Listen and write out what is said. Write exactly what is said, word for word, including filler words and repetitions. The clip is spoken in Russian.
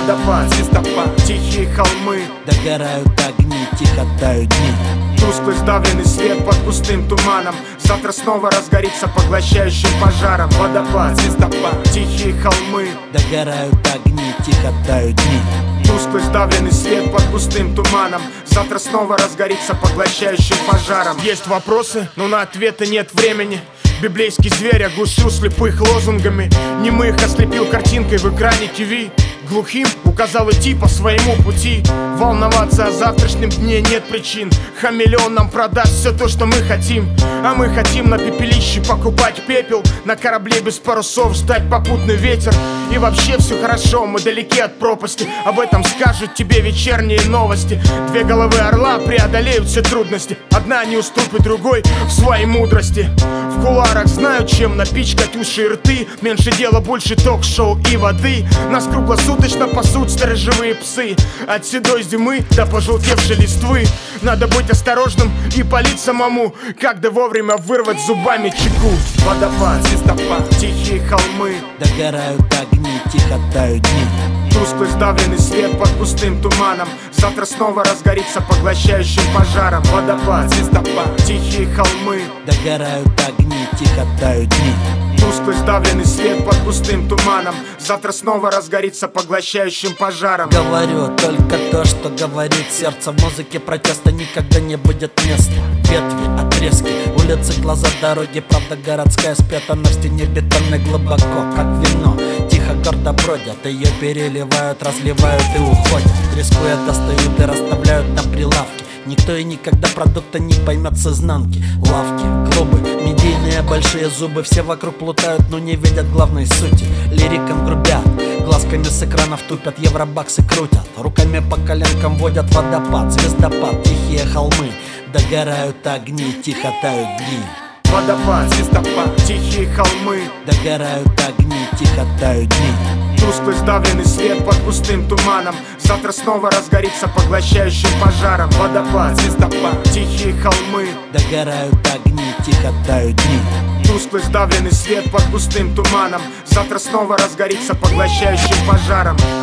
Водопад, звездопад, тихие холмы, догорают огни, тихо тают дни. Тусклый сдавленный свет под густым туманом, завтра снова разгорится поглощающим пожаром. Водопад, звездопад, тихие холмы, догорают огни, тихо тают дни. Тусклый сдавленный свет под густым туманом, завтра снова разгорится поглощающим пожаром. Есть вопросы, но на ответы нет времени. Библейский зверь оглушил слепых лозунгами. Немых ослепил картинкой в экране ТВ. Глухим указал идти по своему пути. Волноваться о завтрашнем дне нет причин. Хамелеон нам продаст все то, что мы хотим. А мы хотим на пепелище покупать пепел, на корабле без парусов ждать попутный ветер. И вообще все хорошо, мы далеки от пропасти. Об этом скажут тебе вечерние новости. Две головы орла преодолеют все трудности. Одна не уступит другой в своей мудрости. В кулуарах знают, чем напичкать уши и рты. Меньше дела, больше ток-шоу и воды. Нас круглосуточно пасут сторожевые псы. От седой зимы до пожелтевшей листвы. Надо быть осторожным и палить самому, когда вовремя вырвать зубами чеку. Водопад, звездопад, тихие холмы, догорают огни, тихо тают дни. Тусклый сдавленный свет под густым туманом, завтра снова разгорится поглощающим пожаром. Водопад, звездопад, тихие холмы, догорают огни, тихо тают дни. Тусклый сдавленный свет под густым туманом, завтра снова разгорится поглощающим пожаром. Говорю только то, что говорит сердце. В музыке протеста никогда не будет места. Ветви, отрезки, улицы, глаза, дороги. Правда городская спета на стене бетонной глубоко, как вино. Тихо, гордо бродят, ее переливают, разливают и уходят. Рискуя, достают и расставляют на прилавке. Никто и никогда продукта не поймет с изнанки. Лавки, клубы, медийные большие зубы. Все вокруг плутают, но не видят главной сути. Лирикам грубят, глазками с экранов тупят, евробаксы крутят, руками по коленкам водят. Водопад, звездопад, тихие холмы, догорают огни, тихо тают дни. Водопад, звездопад, тихие холмы, догорают огни, тихо тают дни. Тусклый сдавленный свет под густым туманом, завтра снова разгорится поглощающим пожаром. Водопад, звездопад, тихие холмы, догорают огни, тихо тают дни. Тусклый сдавленный свет под густым туманом, завтра снова разгорится поглощающим пожаром.